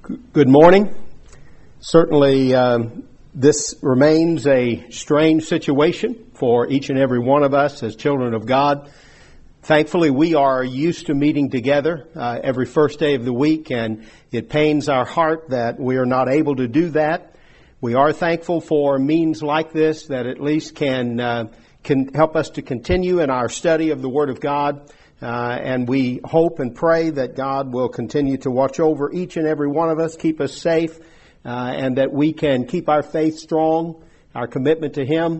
Good morning. Certainly, this remains a strange situation for each and every one of us as children of God. Thankfully, we are used to meeting together every first day of the week, and it pains our heart that we are not able to do that. We are thankful for means like this that at least can help us to continue in our study of the Word of God. And we hope and pray that God will continue to watch over each and every one of us, keep us safe, and that we can keep our faith strong, our commitment to Him.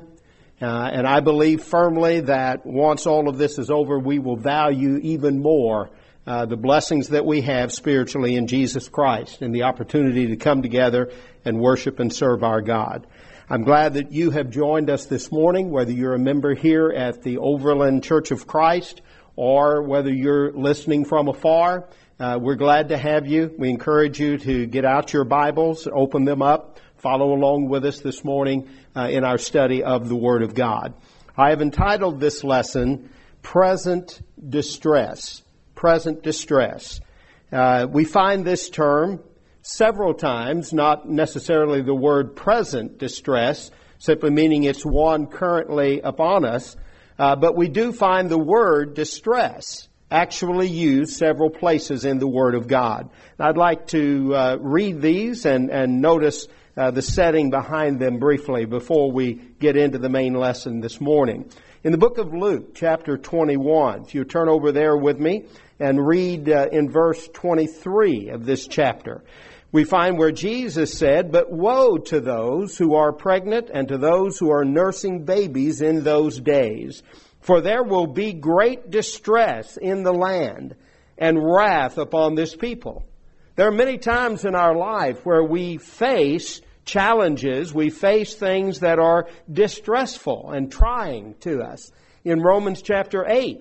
And I believe firmly that once all of this is over, we will value even more the blessings that we have spiritually in Jesus Christ and the opportunity to come together and worship and serve our God. I'm glad that you have joined us this morning, whether you're a member here at the Overland Church of Christ or whether you're listening from afar. We're glad to have you. We encourage you to get out your Bibles, open them up, follow along with us this morning in our study of the Word of God. I have entitled this lesson, Present Distress. Present Distress. We find this term several times, not necessarily the word present distress, simply meaning it's one currently upon us. But we do find the word distress actually used several places in the Word of God. I'd like to read these and notice the setting behind them briefly before we get into the main lesson this morning. In the book of Luke, chapter 21, if you turn over there with me and read in verse 23 of this chapter, we find where Jesus said, "But woe to those who are pregnant and to those who are nursing babies in those days. For there will be great distress in the land and wrath upon this people." There are many times in our life where we face challenges, we face things that are distressful and trying to us. In Romans chapter 8,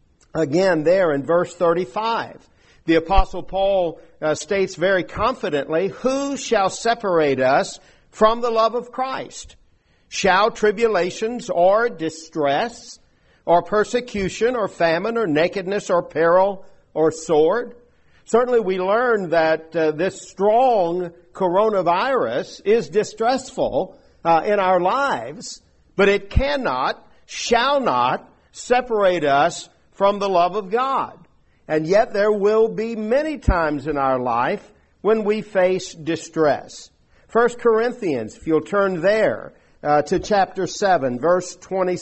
again there in verse 35, the Apostle Paul states very confidently, "Who shall separate us from the love of Christ? Shall tribulations or distress or persecution or famine or nakedness or peril or sword?" Certainly we learn that this strong coronavirus is distressful in our lives, but it cannot, shall not separate us from the love of God. And yet there will be many times in our life when we face distress. 1 Corinthians, if you'll turn there to chapter 7, verse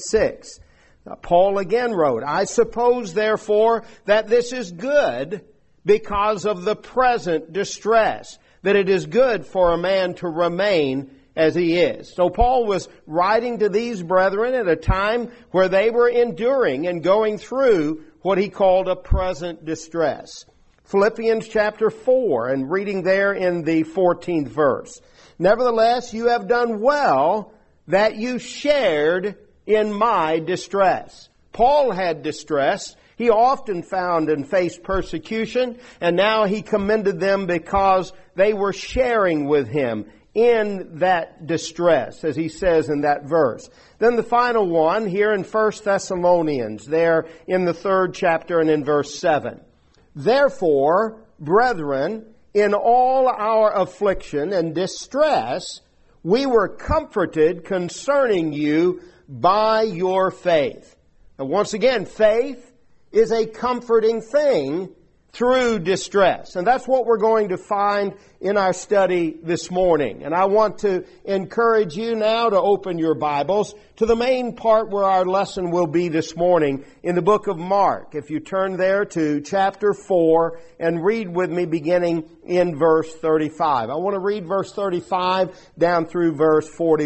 26. Paul again wrote, "I suppose therefore that this is good because of the present distress, that it is good for a man to remain as he is." So Paul was writing to these brethren at a time where they were enduring and going through what he called a present distress. Philippians chapter 4, and reading there in the 14th verse. "Nevertheless, you have done well that you shared in my distress." Paul had distress. He often found and faced persecution, and now he commended them because they were sharing with him in that distress, as he says in that verse. Then the final one here in 1 Thessalonians, there in the 3rd chapter and in verse 7. "Therefore, brethren, in all our affliction and distress, we were comforted concerning you by your faith." And once again, faith is a comforting thing through distress. And that's what we're going to find in our study this morning. And I want to encourage you now to open your Bibles to the main part where our lesson will be this morning in the book of Mark. If you turn there to chapter 4 and read with me beginning in verse 35. I want to read verse 35 down through verse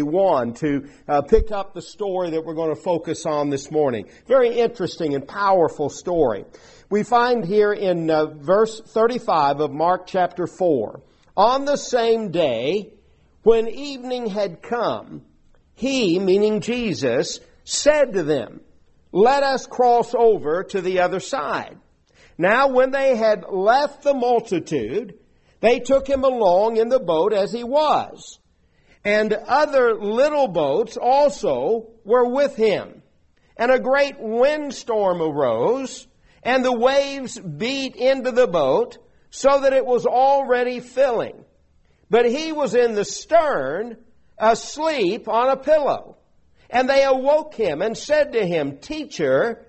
41 to pick up the story that we're going to focus on this morning. Very interesting and powerful story. We find here in verse 35 of Mark chapter 4, "On the same day, when evening had come, he," meaning Jesus, "said to them, 'Let us cross over to the other side.' Now when they had left the multitude, they took him along in the boat as he was. And other little boats also were with him. And a great windstorm arose, and the waves beat into the boat, so that it was already filling. But he was in the stern, asleep on a pillow. And they awoke him and said to him, Teacher,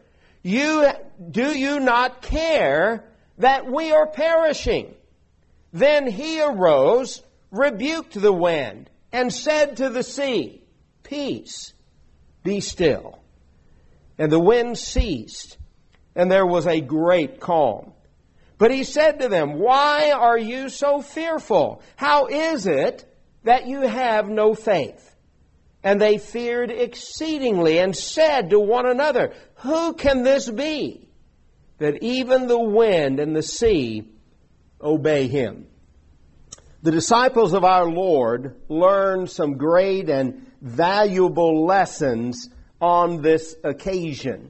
do you not care that we are perishing? Then he arose, rebuked the wind, and said to the sea, Peace, be still. And the wind ceased, and there was a great calm. But he said to them, Why are you so fearful? How is it that you have no faith? And they feared exceedingly and said to one another, Who can this be, that even the wind and the sea obey him? The disciples of our Lord learned some great and valuable lessons on this occasion.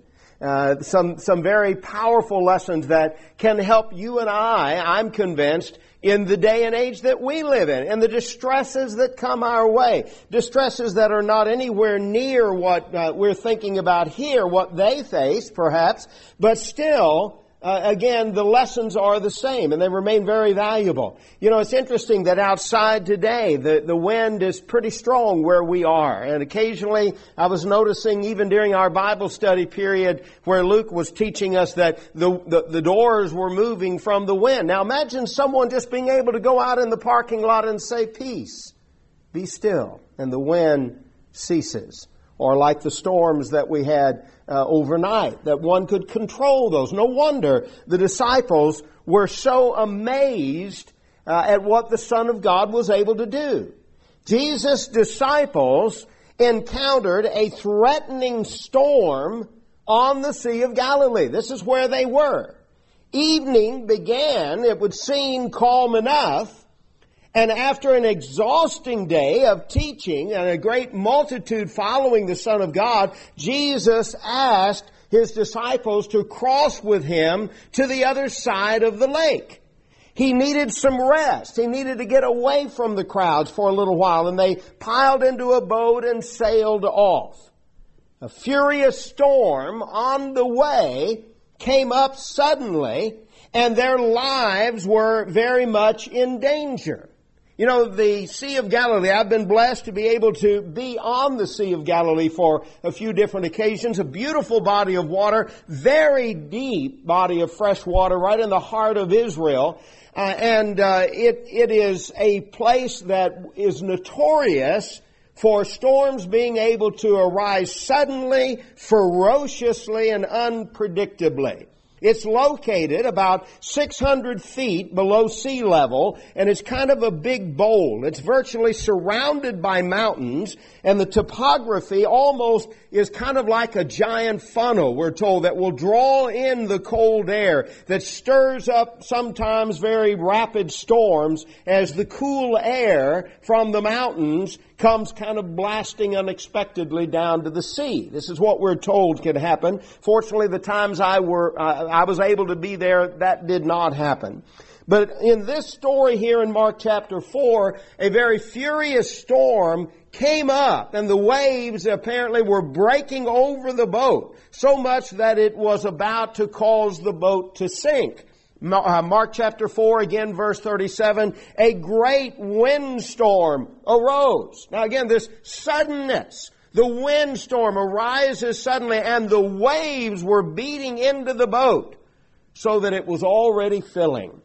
Some very powerful lessons that can help you and I'm convinced, in the day and age that we live in, and the distresses that come our way. Distresses that are not anywhere near what we're thinking about here, what they face, perhaps, but still, again, the lessons are the same, and they remain very valuable. You know, it's interesting that outside today, the wind is pretty strong where we are. And occasionally, I was noticing, even during our Bible study period, where Luke was teaching us that the doors were moving from the wind. Now imagine someone just being able to go out in the parking lot and say, Peace, be still, and the wind ceases. Or like the storms that we had overnight, that one could control those. No wonder the disciples were so amazed at what the Son of God was able to do. Jesus' disciples encountered a threatening storm on the Sea of Galilee. This is where they were. Evening began, it would seem calm enough, and after an exhausting day of teaching and a great multitude following the Son of God, Jesus asked His disciples to cross with Him to the other side of the lake. He needed some rest. He needed to get away from the crowds for a little while, and they piled into a boat and sailed off. A furious storm on the way came up suddenly, and their lives were very much in danger. You know, the Sea of Galilee, I've been blessed to be able to be on the Sea of Galilee for a few different occasions. A beautiful body of water, very deep body of fresh water right in the heart of Israel. It is a place that is notorious for storms being able to arise suddenly, ferociously, and unpredictably. It's located about 600 feet below sea level, and it's kind of a big bowl. It's virtually surrounded by mountains, and the topography almost is kind of like a giant funnel, we're told, that will draw in the cold air that stirs up sometimes very rapid storms as the cool air from the mountains comes kind of blasting unexpectedly down to the sea. This is what we're told can happen. Fortunately, the times I was able to be there, that did not happen. But in this story here in Mark chapter 4, a very furious storm came up, and the waves apparently were breaking over the boat, so much that it was about to cause the boat to sink. Mark chapter 4, again, verse 37, a great windstorm arose. Now again, this suddenness, the windstorm arises suddenly, and the waves were beating into the boat so that it was already filling.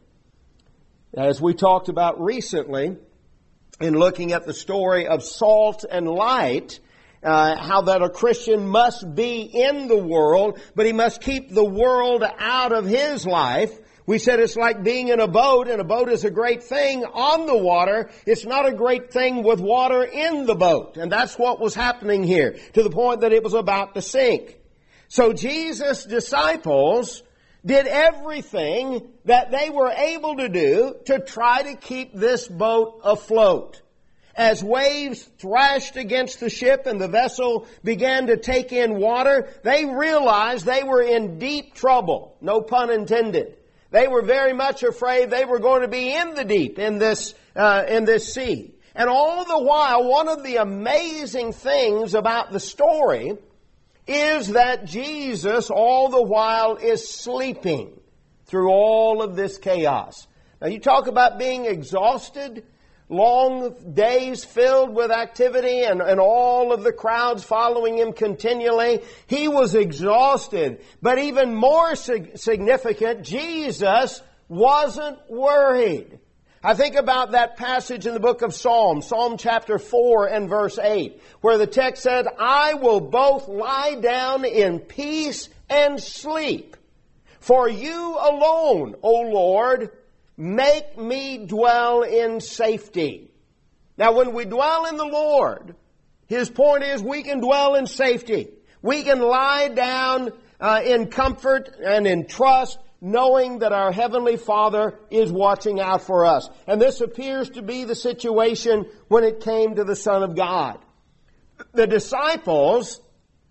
As we talked about recently, in looking at the story of salt and light, how that a Christian must be in the world, but he must keep the world out of his life. We said it's like being in a boat, and a boat is a great thing on the water. It's not a great thing with water in the boat. And that's what was happening here, to the point that it was about to sink. So Jesus' disciples did everything that they were able to do to try to keep this boat afloat. As waves thrashed against the ship and the vessel began to take in water, they realized they were in deep trouble. No pun intended. They were very much afraid they were going to be in the deep in this sea. And all the while, one of the amazing things about the story is that Jesus all the while is sleeping through all of this chaos. Now you talk about being exhausted, long days filled with activity and all of the crowds following him continually. He was exhausted. But even more significant, Jesus wasn't worried. I think about that passage in the book of Psalms, Psalm chapter 4 and verse 8, where the text said, I will both lie down in peace and sleep. For you alone, O Lord, make me dwell in safety. Now when we dwell in the Lord, His point is we can dwell in safety. We can lie down in comfort and in trust, knowing that our Heavenly Father is watching out for us. And this appears to be the situation when it came to the Son of God. The disciples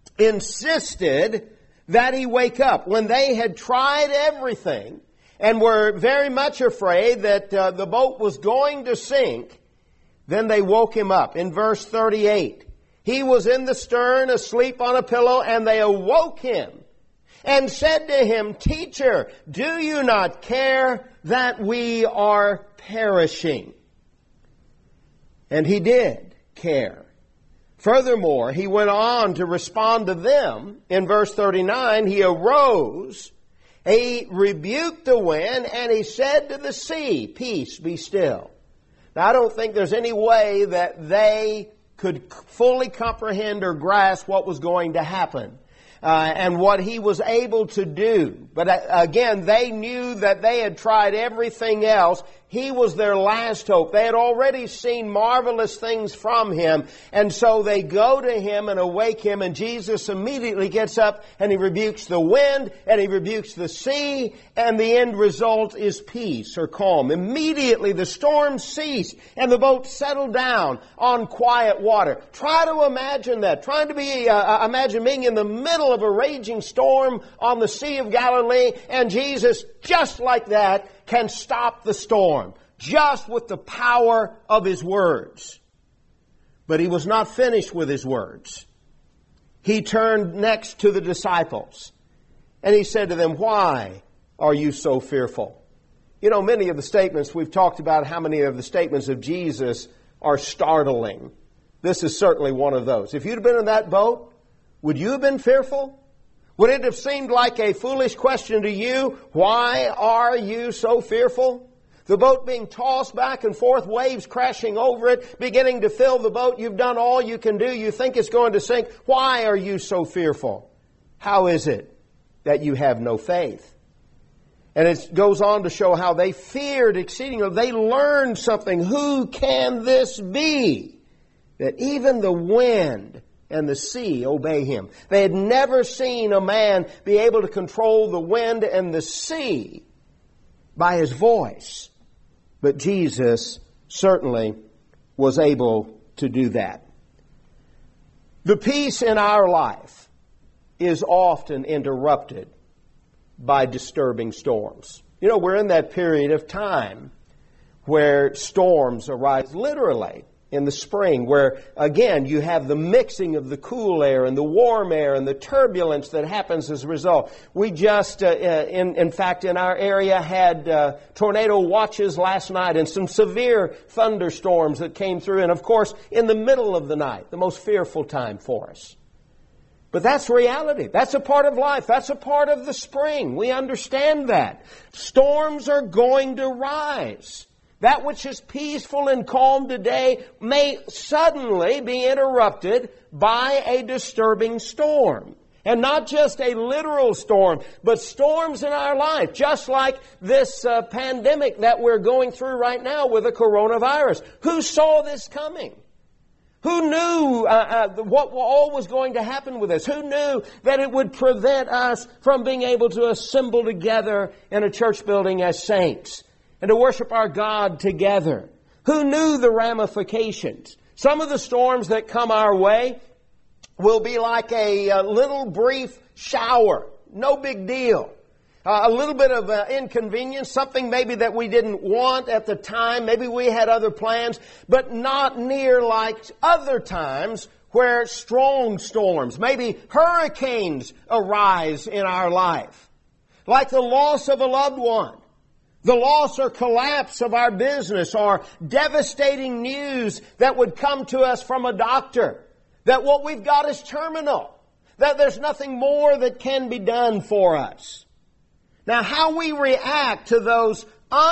insisted that He wake up. When they had tried everything and were very much afraid that the boat was going to sink, then they woke Him up. In verse 38, He was in the stern, asleep on a pillow, and they awoke Him and said to Him, Teacher, do you not care that we are perishing? And He did care. Furthermore, He went on to respond to them. In verse 39, He arose, He rebuked the wind, and He said to the sea, Peace, be still. Now, I don't think there's any way that they could fully comprehend or grasp what was going to happen. And what He was able to do. But again, they knew that they had tried everything else. He was their last hope. They had already seen marvelous things from Him. And so they go to Him and awake Him. And Jesus immediately gets up and He rebukes the wind and He rebukes the sea. And the end result is peace or calm. Immediately the storm ceased and the boat settled down on quiet water. Try to imagine that. Imagine being in the middle of a raging storm on the Sea of Galilee, and Jesus, just like that, can stop the storm, just with the power of His words. But He was not finished with His words. He turned next to the disciples, and He said to them, Why are you so fearful? You know, many of the statements, we've talked about how many of the statements of Jesus are startling. This is certainly one of those. If you'd have been in that boat, would you have been fearful? Would it have seemed like a foolish question to you? Why are you so fearful? The boat being tossed back and forth, waves crashing over it, beginning to fill the boat. You've done all you can do. You think it's going to sink. Why are you so fearful? How is it that you have no faith? And it goes on to show how they feared exceedingly. They learned something. Who can this be? That even the wind and the sea obey Him. They had never seen a man be able to control the wind and the sea by His voice. But Jesus certainly was able to do that. The peace in our life is often interrupted by disturbing storms. You know, we're in that period of time where storms arise literally. In the spring, where, again, you have the mixing of the cool air and the warm air and the turbulence that happens as a result. We just, in fact, in our area had tornado watches last night and some severe thunderstorms that came through. And, of course, in the middle of the night, the most fearful time for us. But that's reality. That's a part of life. That's a part of the spring. We understand that. Storms are going to rise. That which is peaceful and calm today may suddenly be interrupted by a disturbing storm. And not just a literal storm, but storms in our life, just like this pandemic that we're going through right now with the coronavirus. Who saw this coming? Who knew what all was going to happen with this? Who knew that it would prevent us from being able to assemble together in a church building as saints and to worship our God together? Who knew the ramifications? Some of the storms that come our way will be like a little brief shower. No big deal. A little bit of inconvenience, something maybe that we didn't want at the time. Maybe we had other plans, but not near like other times where strong storms, maybe hurricanes arise in our life. Like the loss of a loved one. The loss or collapse of our business, or devastating news that would come to us from a doctor, that what we've got is terminal, that there's nothing more that can be done for us. Now, how we react to those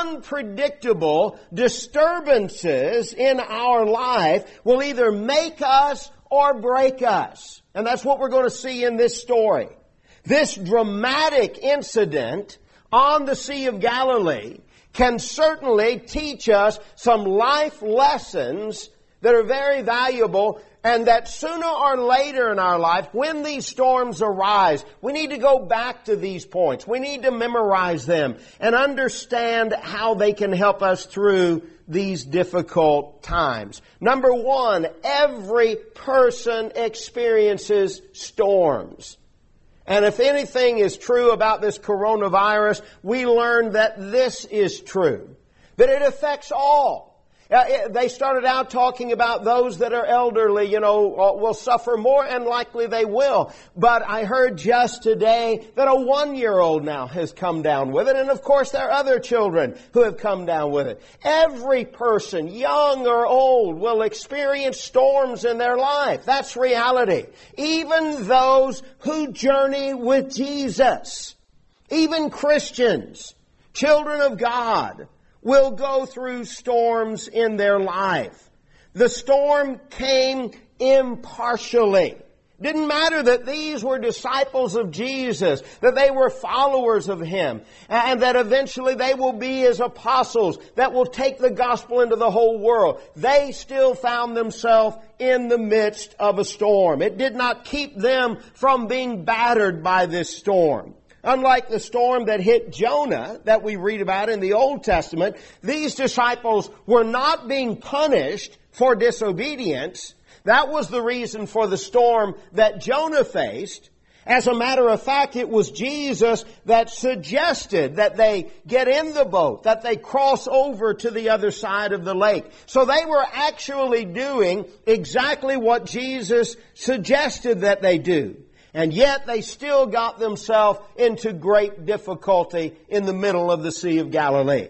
unpredictable disturbances in our life will either make us or break us. And that's what we're going to see in this story. This dramatic incident on the Sea of Galilee can certainly teach us some life lessons that are very valuable, and that sooner or later in our life, when these storms arise, we need to go back to these points. We need to memorize them and understand how they can help us through these difficult times. Number one, every person experiences storms. And if anything is true about this coronavirus, we learn that this is true, that it affects all. They started out talking about those that are elderly, will suffer more, and likely they will. But I heard just today that a 1-year-old now has come down with it. And of course there are other children who have come down with it. Every person, young or old, will experience storms in their life. That's reality. Even those who journey with Jesus, even Christians, children of God, will go through storms in their life. The storm came impartially. Didn't matter that these were disciples of Jesus, that they were followers of Him, and that eventually they will be His apostles that will take the gospel into the whole world. They still found themselves in the midst of a storm. It did not keep them from being battered by this storm. Unlike the storm that hit Jonah that we read about in the Old Testament, these disciples were not being punished for disobedience. That was the reason for the storm that Jonah faced. As a matter of fact, it was Jesus that suggested that they get in the boat, that they cross over to the other side of the lake. So they were actually doing exactly what Jesus suggested that they do. And yet they still got themselves into great difficulty in the middle of the Sea of Galilee.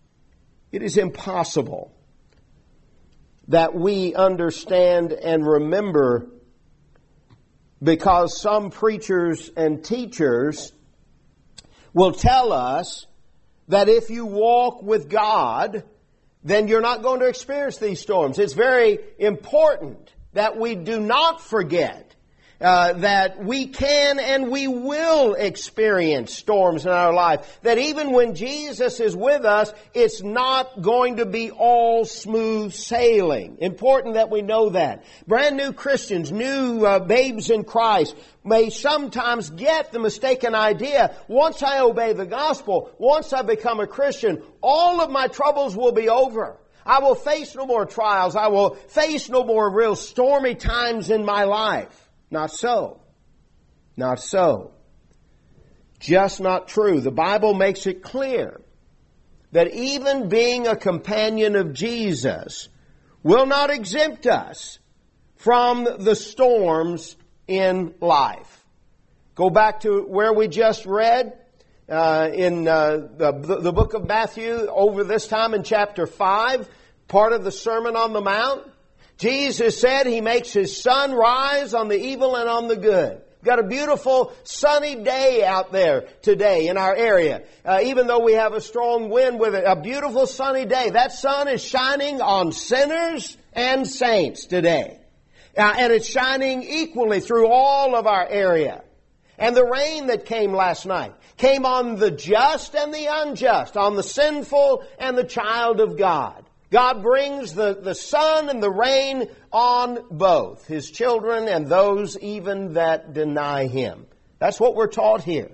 It is impossible that we understand and remember, because some preachers and teachers will tell us that if you walk with God, then you're not going to experience these storms. It's very important that we do not forget that we can and we will experience storms in our life. That even when Jesus is with us, it's not going to be all smooth sailing. Important that we know that. Brand new Christians, new babes in Christ, may sometimes get the mistaken idea, once I obey the gospel, once I become a Christian, all of my troubles will be over. I will face no more trials. I will face no more real stormy times in my life. Not so. Not so. Just not true. The Bible makes it clear that even being a companion of Jesus will not exempt us from the storms in life. Go back to where we just read in the book of Matthew, over this time in chapter 5, part of the Sermon on the Mount. Jesus said He makes His sun rise on the evil and on the good. We've got a beautiful sunny day out there today in our area. Even though we have a strong wind with it, a beautiful sunny day. That sun is shining on sinners and saints today. And it's shining equally through all of our area. And the rain that came last night came on the just and the unjust, on the sinful and the child of God. God brings the sun and the rain on both, His children and those even that deny Him. That's what we're taught here.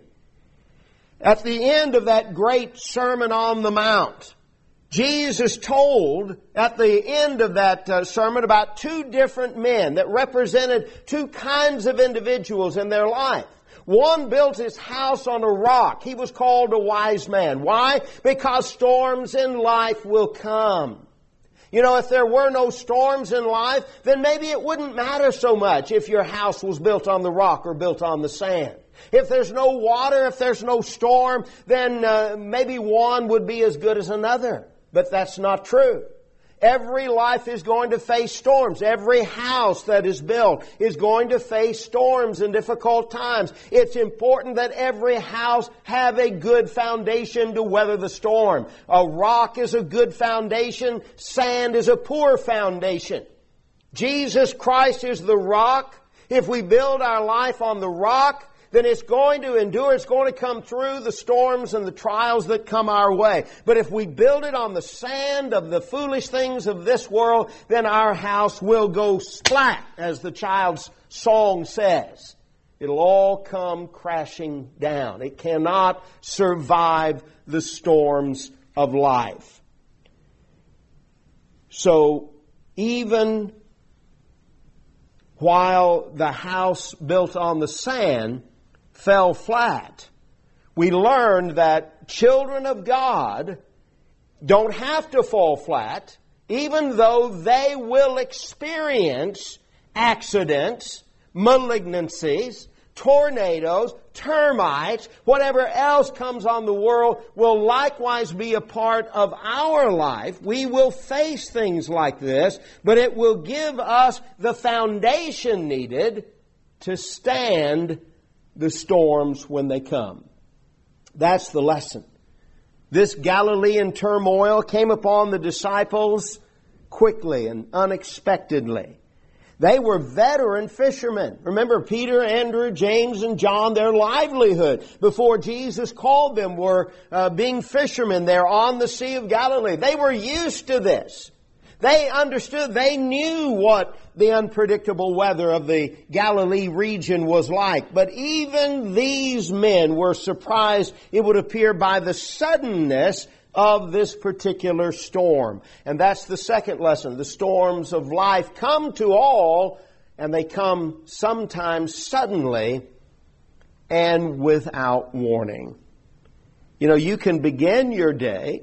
At the end of that great Sermon on the Mount, Jesus told at the end of that sermon about two different men that represented two kinds of individuals in their life. One built his house on a rock. He was called a wise man. Why? Because storms in life will come. You know, if there were no storms in life, then maybe it wouldn't matter so much if your house was built on the rock or built on the sand. If there's no water, if there's no storm, then maybe one would be as good as another. But that's not true. Every life is going to face storms. Every house that is built is going to face storms and difficult times. It's important that every house have a good foundation to weather the storm. A rock is a good foundation. Sand is a poor foundation. Jesus Christ is the rock. If we build our life on the rock, then it's going to endure. It's going to come through the storms and the trials that come our way. But if we build it on the sand of the foolish things of this world, then our house will go splat, as the child's song says. It'll all come crashing down. It cannot survive the storms of life. So even while the house built on the sand fell flat, we learned that children of God don't have to fall flat, even though they will experience accidents, malignancies, tornadoes, termites, whatever else comes on the world will likewise be a part of our life. We will face things like this, but it will give us the foundation needed to stand the storms when they come. That's the lesson. This Galilean turmoil came upon the disciples quickly and unexpectedly. They were veteran fishermen. Remember, Peter, Andrew, James, and John, their livelihood before Jesus called them were being fishermen there on the Sea of Galilee. They were used to this. They understood, they knew what the unpredictable weather of the Galilee region was like. But even these men were surprised, it would appear, by the suddenness of this particular storm. And that's the second lesson. The storms of life come to all, and they come sometimes suddenly and without warning. You know, you can begin your day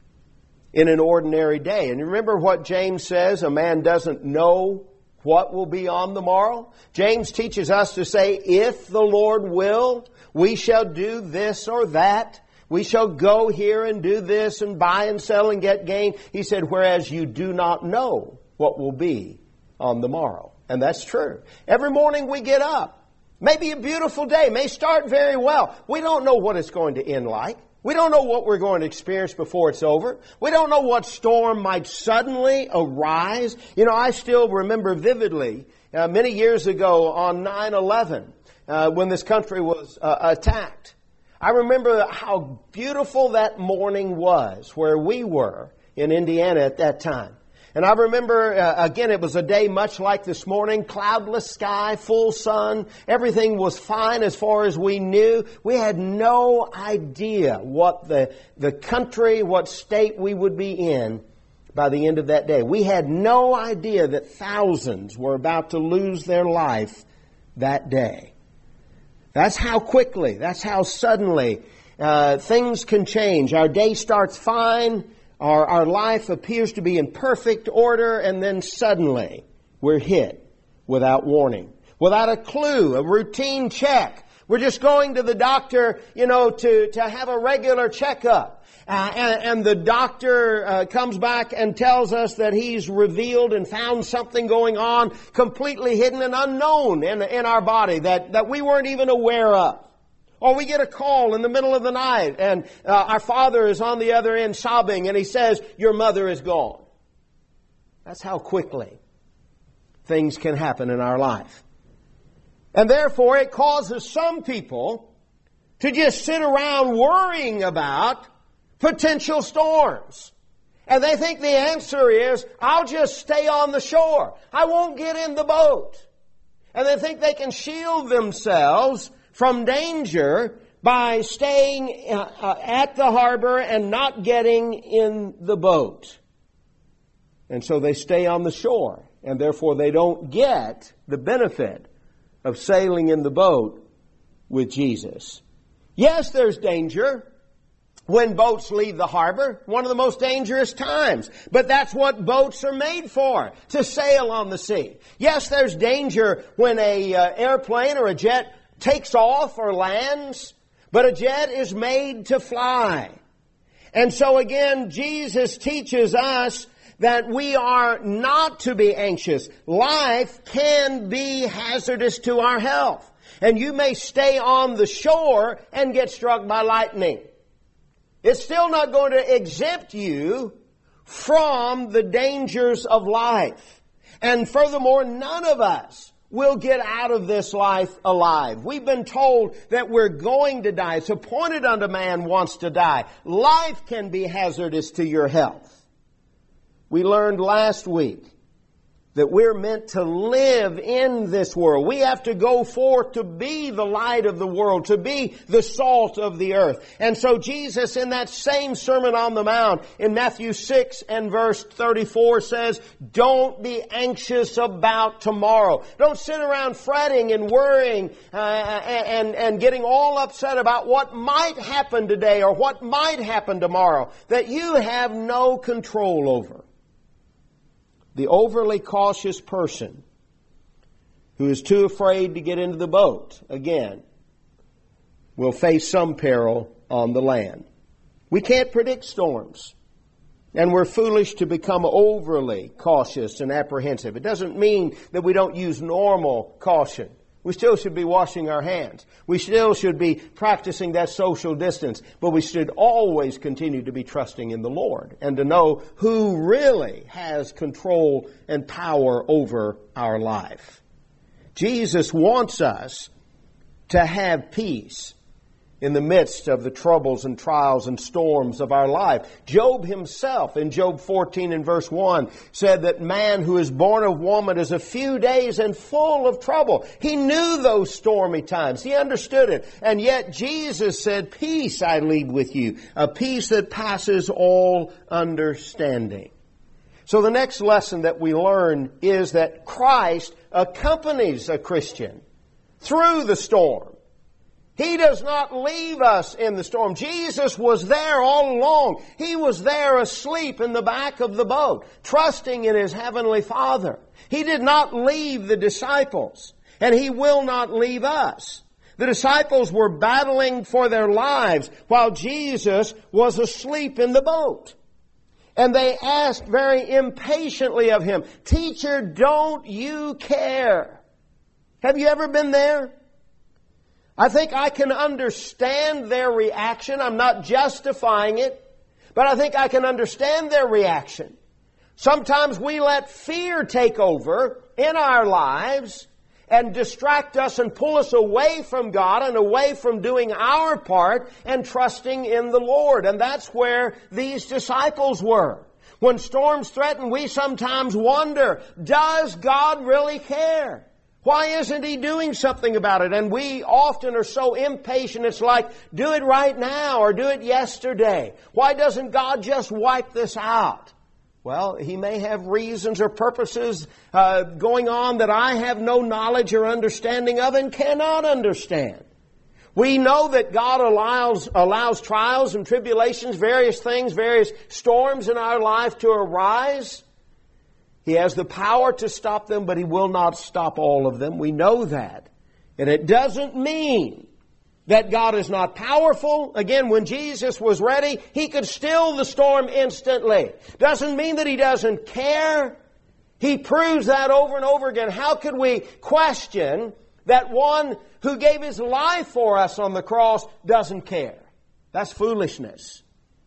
in an ordinary day. And remember what James says, a man doesn't know what will be on the morrow. James teaches us to say, if the Lord will, we shall do this or that. We shall go here and do this and buy and sell and get gain. He said, whereas you do not know what will be on the morrow. And that's true. Every morning we get up. Maybe a beautiful day, may start very well. We don't know what it's going to end like. We don't know what we're going to experience before it's over. We don't know what storm might suddenly arise. You know, I still remember vividly many years ago on 9/11 when this country was attacked. I remember how beautiful that morning was where we were in Indiana at that time. And I remember, again, it was a day much like this morning, cloudless sky, full sun. Everything was fine as far as we knew. We had no idea what the country, what state we would be in by the end of that day. We had no idea that thousands were about to lose their life that day. That's how quickly, that's how suddenly things can change. Our day starts fine. Our life appears to be in perfect order, and then suddenly we're hit without warning, without a clue, a routine check. We're just going to the doctor, you know, to have a regular checkup. And the doctor comes back and tells us that he's revealed and found something going on completely hidden and unknown in our body that we weren't even aware of. Or we get a call in the middle of the night and our father is on the other end sobbing and he says, your mother is gone. That's how quickly things can happen in our life. And therefore it causes some people to just sit around worrying about potential storms. And they think the answer is, I'll just stay on the shore. I won't get in the boat. And they think they can shield themselves from danger by staying at the harbor and not getting in the boat. And so they stay on the shore, and therefore they don't get the benefit of sailing in the boat with Jesus. Yes, there's danger. when boats leave the harbor, one of the most dangerous times. But that's what boats are made for, to sail on the sea. Yes, there's danger when a airplane or a jet takes off or lands, but a jet is made to fly. And so again, Jesus teaches us that we are not to be anxious. Life can be hazardous to our health. And you may stay on the shore and get struck by lightning. It's still not going to exempt you from the dangers of life. And furthermore, none of us will get out of this life alive. We've been told that we're going to die. It's appointed unto man once to die. Life can be hazardous to your health. We learned last week that we're meant to live in this world. We have to go forth to be the light of the world, to be the salt of the earth. And so Jesus, in that same Sermon on the Mount, in Matthew 6 and verse 34 says, don't be anxious about tomorrow. Don't sit around fretting and worrying and getting all upset about what might happen today or what might happen tomorrow that you have no control over. The overly cautious person who is too afraid to get into the boat, again, will face some peril on the land. We can't predict storms, and we're foolish to become overly cautious and apprehensive. It doesn't mean that we don't use normal caution. We still should be washing our hands. We still should be practicing that social distance. But we should always continue to be trusting in the Lord and to know who really has control and power over our life. Jesus wants us to have peace in the midst of the troubles and trials and storms of our life. Job himself, in Job 14 and verse 1, said that man who is born of woman is a few days and full of trouble. He knew those stormy times. He understood it. And yet Jesus said, peace I leave with you, a peace that passes all understanding. So the next lesson that we learn is that Christ accompanies a Christian through the storm. He does not leave us in the storm. Jesus was there all along. He was there asleep in the back of the boat, trusting in His Heavenly Father. He did not leave the disciples, and He will not leave us. The disciples were battling for their lives while Jesus was asleep in the boat. And they asked very impatiently of Him, "Teacher, don't you care?" Have you ever been there? I think I can understand their reaction. I'm not justifying it, but I think I can understand their reaction. Sometimes we let fear take over in our lives and distract us and pull us away from God and away from doing our part and trusting in the Lord. And that's where these disciples were. When storms threaten, we sometimes wonder, does God really care? Why isn't He doing something about it? And we often are so impatient. It's like, do it right now or do it yesterday. Why doesn't God just wipe this out? Well, He may have reasons or purposes going on that I have no knowledge or understanding of and cannot understand. We know that God allows trials and tribulations, various things, various storms in our life to arise. He has the power to stop them, but He will not stop all of them. We know that. And it doesn't mean that God is not powerful. Again, when Jesus was ready, He could still the storm instantly. Doesn't mean that He doesn't care. He proves that over and over again. How could we question that one who gave His life for us on the cross doesn't care? That's foolishness.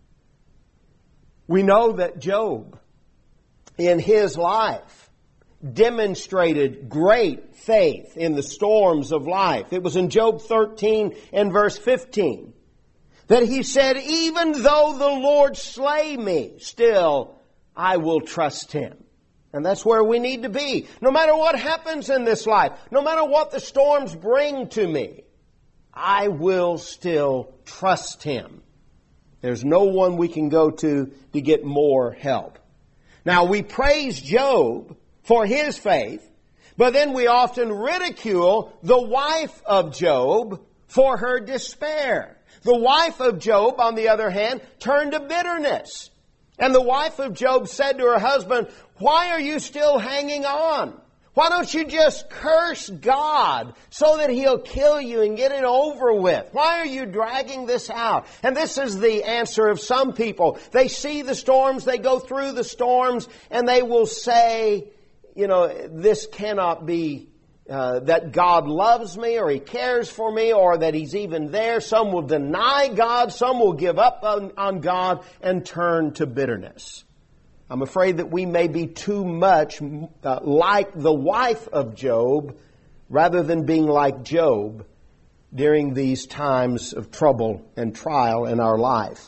We know that Job, in his life, demonstrated great faith in the storms of life. It was in Job 13 and verse 15 that he said, even though the Lord slay me, still I will trust Him. And that's where we need to be. No matter what happens in this life, no matter what the storms bring to me, I will still trust Him. There's no one we can go to get more help. Now, we praise Job for his faith, but then we often ridicule the wife of Job for her despair. The wife of Job, on the other hand, turned to bitterness. And the wife of Job said to her husband, "Why are you still hanging on? Why don't you just curse God so that He'll kill you and get it over with? Why are you dragging this out?" And this is the answer of some people. They see the storms, they go through the storms, and they will say, this cannot be that God loves me or He cares for me or that He's even there. Some will deny God, some will give up on God and turn to bitterness. I'm afraid that we may be too much like the wife of Job rather than being like Job during these times of trouble and trial in our life.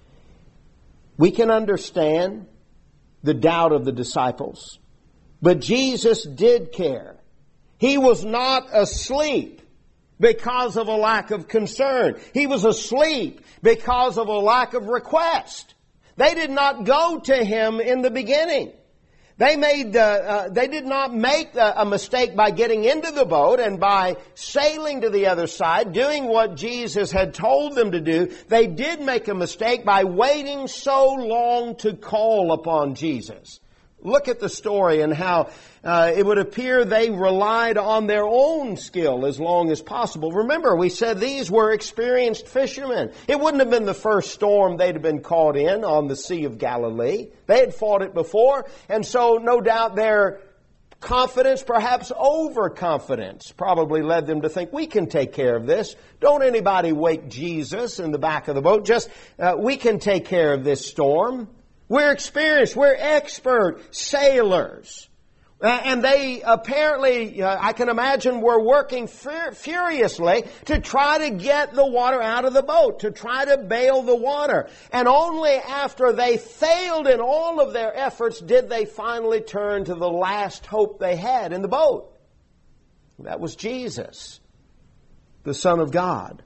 We can understand the doubt of the disciples, but Jesus did care. He was not asleep because of a lack of concern. He was asleep because of a lack of request. They did not go to Him in the beginning. They did not make a mistake by getting into the boat and by sailing to the other side, doing what Jesus had told them to do. They did make a mistake by waiting so long to call upon Jesus. Look at the story and how it would appear they relied on their own skill as long as possible. Remember, we said these were experienced fishermen. It wouldn't have been the first storm they'd have been caught in on the Sea of Galilee. They had fought it before, and so no doubt their confidence, perhaps overconfidence, probably led them to think, we can take care of this. Don't anybody wake Jesus in the back of the boat. Just, we can take care of this storm. We're experienced. We're expert sailors. And they apparently, I can imagine, were working furiously to try to get the water out of the boat, to try to bail the water. And only after they failed in all of their efforts did they finally turn to the last hope they had in the boat. That was Jesus, the Son of God.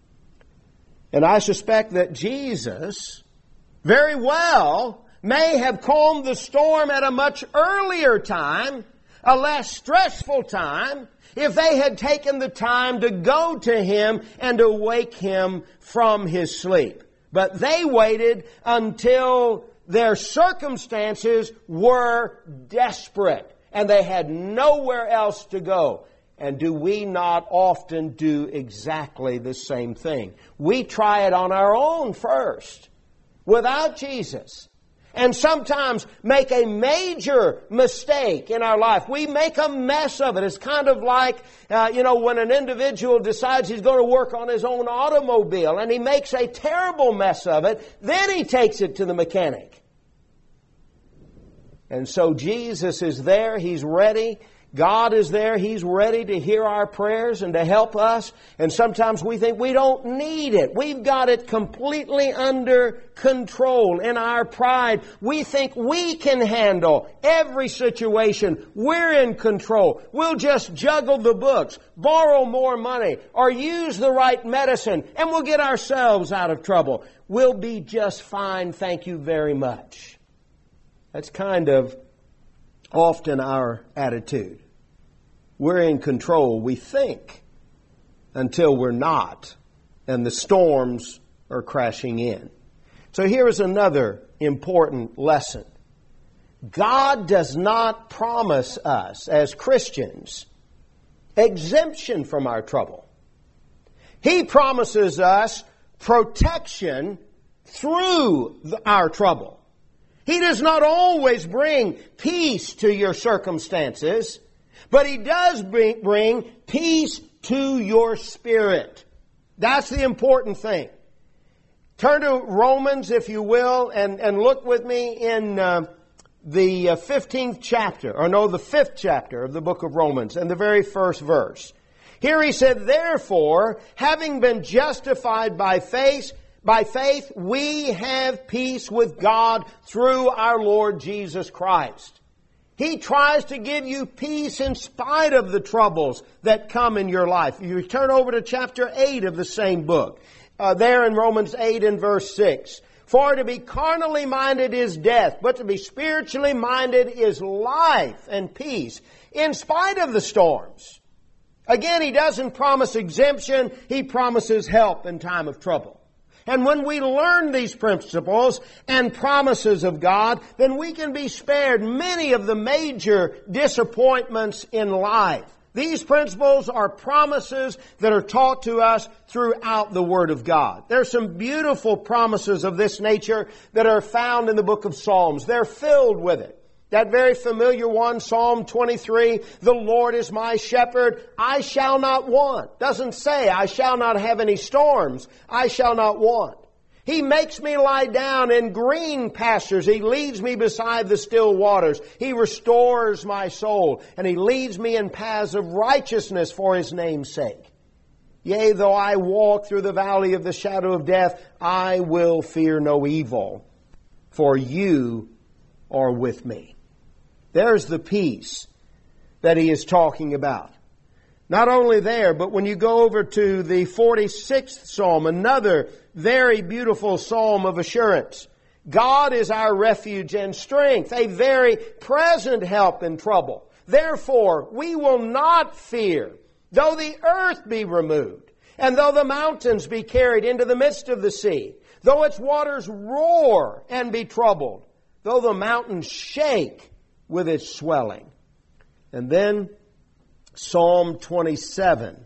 And I suspect that Jesus very well may have calmed the storm at a much earlier time, a less stressful time, if they had taken the time to go to Him and to wake Him from His sleep. But they waited until their circumstances were desperate and they had nowhere else to go. And do we not often do exactly the same thing? We try it on our own first, without Jesus. And sometimes make a major mistake in our life. We make a mess of it. It's kind of like, when an individual decides he's going to work on his own automobile and he makes a terrible mess of it, then he takes it to the mechanic. And so Jesus is there. He's ready. God is there. He's ready to hear our prayers and to help us. And sometimes we think we don't need it. We've got it completely under control. In our pride, we think we can handle every situation. We're in control. We'll just juggle the books, borrow more money, or use the right medicine, and we'll get ourselves out of trouble. We'll be just fine, thank you very much. That's kind of often our attitude. We're in control, we think, until we're not, and the storms are crashing in. So here is another important lesson. God does not promise us, as Christians, exemption from our trouble. He promises us protection through our trouble. He does not always bring peace to your circumstances, but He does bring peace to your spirit. That's the important thing. Turn to Romans, if you will, and look with me in the 15th chapter, the 5th chapter of the book of Romans, and the very first verse. Here he said, "Therefore, having been justified by faith, we have peace with God through our Lord Jesus Christ." He tries to give you peace in spite of the troubles that come in your life. You turn over to chapter 8 of the same book. There in Romans 8 and verse 6. "For to be carnally minded is death, but to be spiritually minded is life and peace, in spite of the storms. Again, He doesn't promise exemption. He promises help in time of trouble. And when we learn these principles and promises of God, then we can be spared many of the major disappointments in life. These principles are promises that are taught to us throughout the Word of God. There are some beautiful promises of this nature that are found in the book of Psalms. They're filled with it. That very familiar one, Psalm 23, the Lord is my shepherd, I shall not want. Doesn't say, I shall not have any storms, I shall not want. He makes me lie down in green pastures. He leads me beside the still waters. He restores my soul, and He leads me in paths of righteousness for His name's sake. Yea, though I walk through the valley of the shadow of death, I will fear no evil, for You are with me. There's the peace that He is talking about. Not only there, but when you go over to the 46th Psalm, another very beautiful psalm of assurance. God is our refuge and strength, a very present help in trouble. Therefore, we will not fear, though the earth be removed, and though the mountains be carried into the midst of the sea, though its waters roar and be troubled, though the mountains shake with its swelling. And then Psalm 27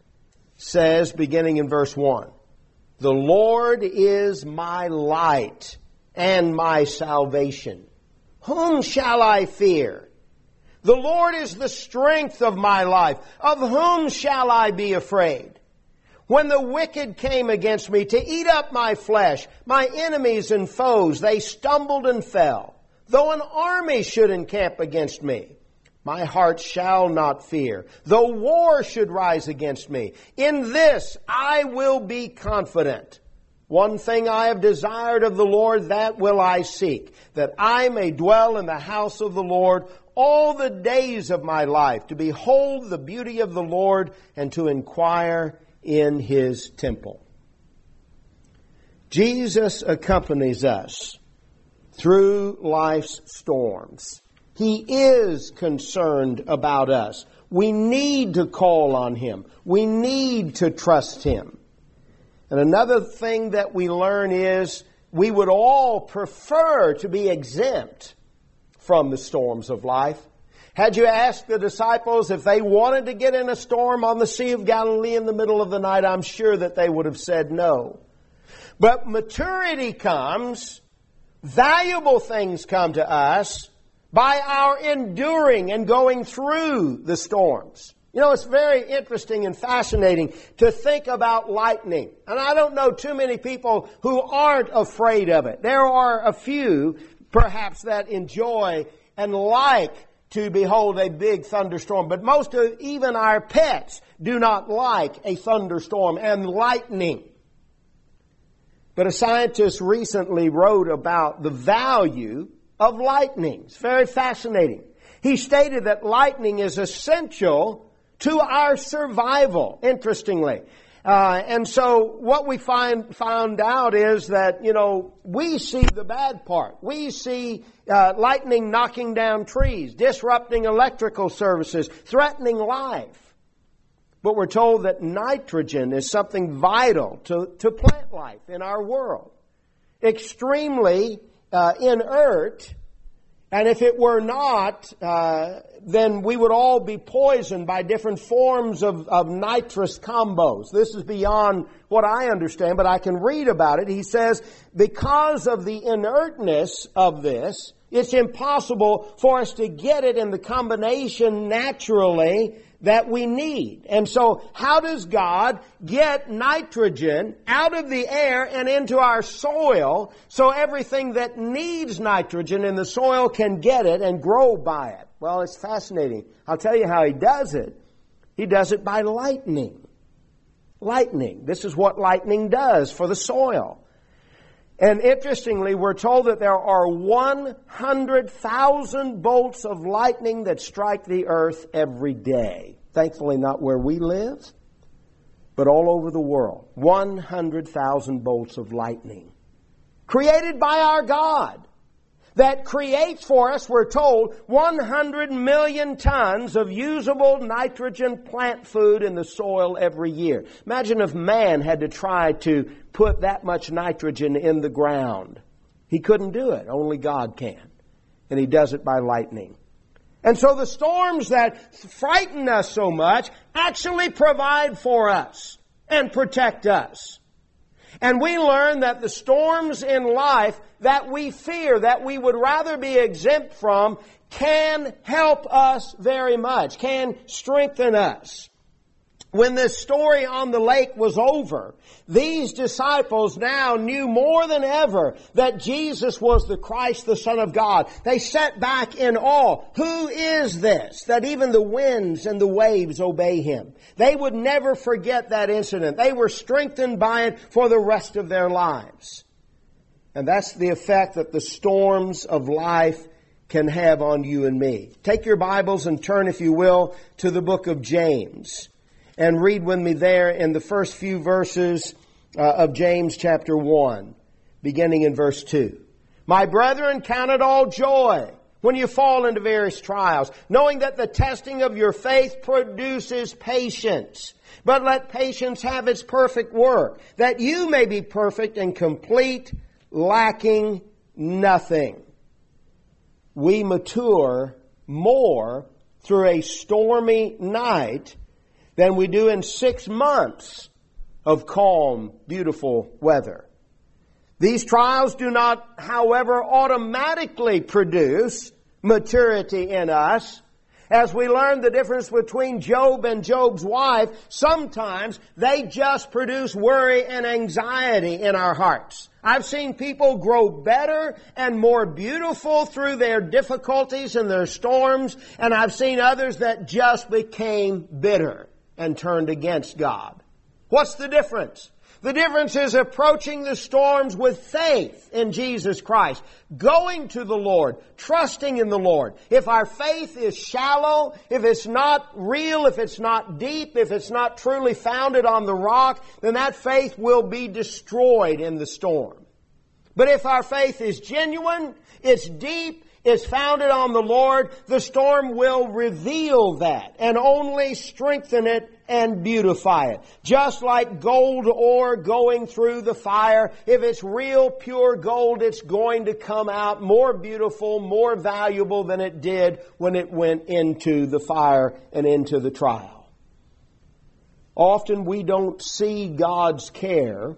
says, beginning in verse 1, the Lord is my light and my salvation. Whom shall I fear? The Lord is the strength of my life. Of whom shall I be afraid? When the wicked came against me to eat up my flesh, my enemies and foes, they stumbled and fell. Though an army should encamp against me, my heart shall not fear. Though war should rise against me, in this I will be confident. One thing I have desired of the Lord, that will I seek, that I may dwell in the house of the Lord all the days of my life, to behold the beauty of the Lord and to inquire in His temple. Jesus accompanies us through life's storms. He is concerned about us. We need to call on Him. We need to trust Him. And another thing that we learn is we would all prefer to be exempt from the storms of life. Had you asked the disciples if they wanted to get in a storm on the Sea of Galilee in the middle of the night, I'm sure that they would have said no. But maturity comes, valuable things come to us by our enduring and going through the storms. You know, it's very interesting and fascinating to think about lightning. And I don't know too many people who aren't afraid of it. There are a few, perhaps, that enjoy and like to behold a big thunderstorm. But most of even our pets do not like a thunderstorm and lightning. But a scientist recently wrote about the value of lightning. It's very fascinating. He stated that lightning is essential to our survival, interestingly. And so what we found out is that, we see the bad part. We see lightning knocking down trees, disrupting electrical services, threatening life. But we're told that nitrogen is something vital to plant life in our world. Extremely inert. And if it were not, then we would all be poisoned by different forms of nitrous combos. This is beyond what I understand, but I can read about it. He says, because of the inertness of this, it's impossible for us to get it in the combination naturally that we need. And so how does God get nitrogen out of the air and into our soil so everything that needs nitrogen in the soil can get it and grow by it? Well, it's fascinating. I'll tell you how He does it. He does it by lightning. Lightning. This is what lightning does for the soil. And interestingly, we're told that there are 100,000 bolts of lightning that strike the earth every day. Thankfully, not where we live, but all over the world. 100,000 bolts of lightning. Created by our God. that creates for us, we're told, 100 million tons of usable nitrogen plant food in the soil every year. Imagine if man had to try to put that much nitrogen in the ground. He couldn't do it. Only God can. And He does it by lightning. And so the storms that frighten us so much actually provide for us and protect us. And we learn that the storms in life that we fear, that we would rather be exempt from, can help us very much, can strengthen us. When this story on the lake was over, these disciples now knew more than ever that Jesus was the Christ, the Son of God. They sat back in awe. Who is this, that even the winds and the waves obey Him? They would never forget that incident. They were strengthened by it for the rest of their lives. And that's the effect that the storms of life can have on you and me. Take your Bibles and turn, if you will, to the book of James. And read with me there in the first few verses of James chapter 1, beginning in verse 2. My brethren, count it all joy when you fall into various trials, knowing that the testing of your faith produces patience. But let patience have its perfect work, that you may be perfect and complete, lacking nothing. We mature more through a stormy night than we do in 6 months of calm, beautiful weather. These trials do not, however, automatically produce maturity in us. As we learn the difference between Job and Job's wife, sometimes they just produce worry and anxiety in our hearts. I've seen people grow better and more beautiful through their difficulties and their storms, and I've seen others that just became bitter and turned against God. What's the difference? The difference is approaching the storms with faith in Jesus Christ, going to the Lord, trusting in the Lord. If our faith is shallow, if it's not real, if it's not deep, if it's not truly founded on the rock, then that faith will be destroyed in the storm. But if our faith is genuine, it's deep, is founded on the Lord, the storm will reveal that and only strengthen it and beautify it. Just like gold ore going through the fire, if it's real pure gold, it's going to come out more beautiful, more valuable than it did when it went into the fire and into the trial. Often we don't see God's care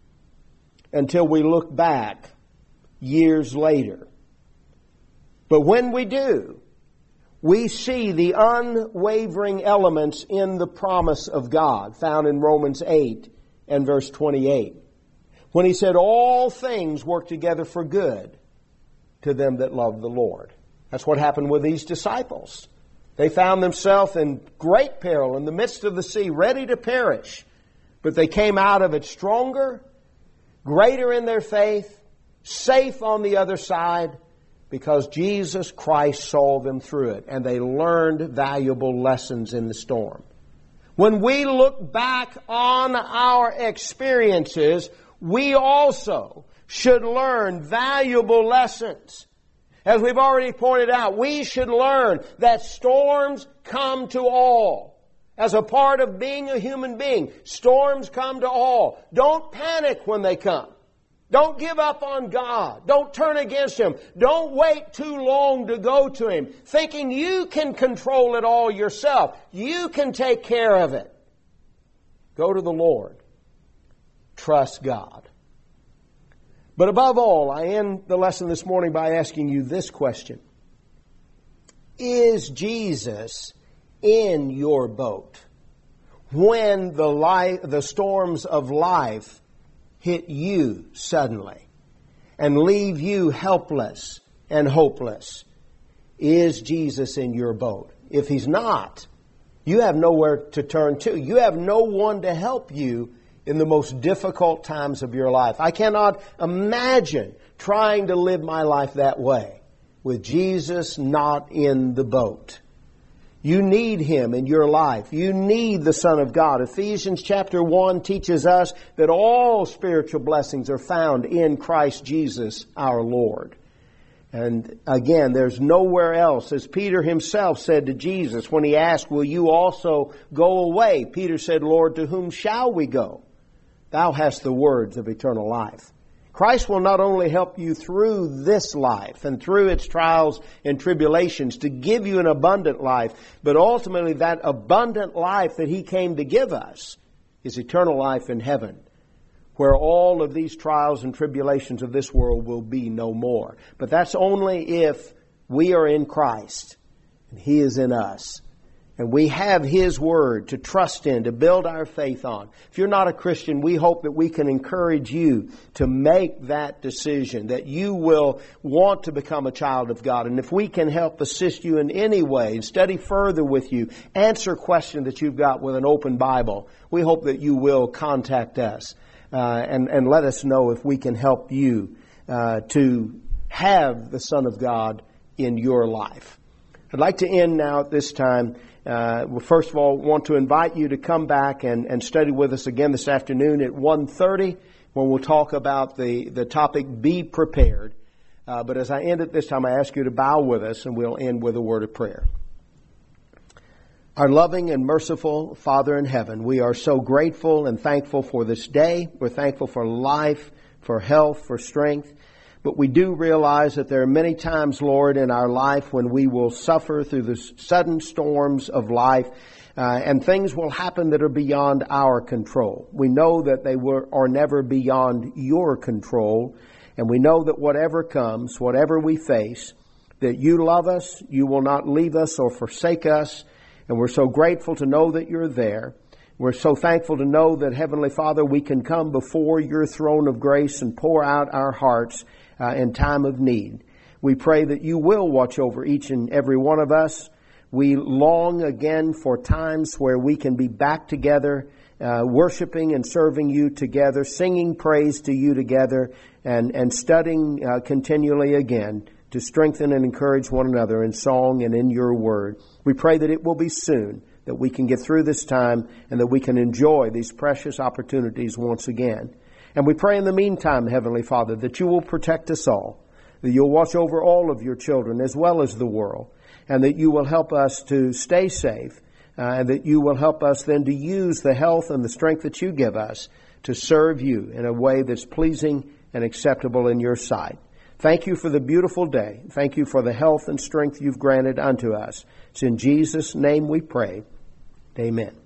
until we look back years later. But when we do, we see the unwavering elements in the promise of God found in Romans 8 and verse 28. When He said, all things work together for good to them that love the Lord. That's what happened with these disciples. They found themselves in great peril in the midst of the sea, ready to perish. But they came out of it stronger, greater in their faith, safe on the other side, because Jesus Christ saw them through it, and they learned valuable lessons in the storm. When we look back on our experiences, we also should learn valuable lessons. As we've already pointed out, we should learn that storms come to all. As a part of being a human being, storms come to all. Don't panic when they come. Don't give up on God. Don't turn against Him. Don't wait too long to go to Him, thinking you can control it all yourself. You can take care of it. Go to the Lord. Trust God. But above all, I end the lesson this morning by asking you this question. Is Jesus in your boat when the storms of life hit you suddenly and leave you helpless and hopeless? Is Jesus in your boat? If He's not, you have nowhere to turn to. You have no one to help you in the most difficult times of your life. I cannot imagine trying to live my life that way with Jesus not in the boat. You need Him in your life. You need the Son of God. Ephesians chapter 1 teaches us that all spiritual blessings are found in Christ Jesus our Lord. And again, there's nowhere else. As Peter himself said to Jesus when he asked, will you also go away? Peter said, Lord, to whom shall we go? Thou hast the words of eternal life. Christ will not only help you through this life and through its trials and tribulations to give you an abundant life, but ultimately that abundant life that He came to give us is eternal life in heaven, where all of these trials and tribulations of this world will be no more. But that's only if we are in Christ and He is in us. And we have His Word to trust in, to build our faith on. If you're not a Christian, we hope that we can encourage you to make that decision, that you will want to become a child of God. And if we can help assist you in any way, and study further with you, answer questions that you've got with an open Bible, we hope that you will contact us and let us know if we can help you to have the Son of God in your life. I'd like to end now at this time. We first of all want to invite you to come back and study with us again this afternoon at 1:30 when we'll talk about the topic, Be Prepared. But as I end at this time, I ask you to bow with us and we'll end with a word of prayer. Our loving and merciful Father in heaven, we are so grateful and thankful for this day. We're thankful for life, for health, for strength. But we do realize that there are many times, Lord, in our life when we will suffer through the sudden storms of life, and things will happen that are beyond our control. We know that they are never beyond your control, and we know that whatever comes, whatever we face, that you love us, you will not leave us or forsake us, and we're so grateful to know that you're there. We're so thankful to know that, Heavenly Father, we can come before your throne of grace and pour out our hearts in time of need. We pray that you will watch over each and every one of us. We long again for times where we can be back together, worshiping and serving you together, singing praise to you together, and studying continually again to strengthen and encourage one another in song and in your word. We pray that it will be soon, that we can get through this time and that we can enjoy these precious opportunities once again. And we pray in the meantime, Heavenly Father, that you will protect us all, that you'll watch over all of your children as well as the world, and that you will help us to stay safe, and that you will help us then to use the health and the strength that you give us to serve you in a way that's pleasing and acceptable in your sight. Thank you for the beautiful day. Thank you for the health and strength you've granted unto us. It's in Jesus' name we pray. Amen.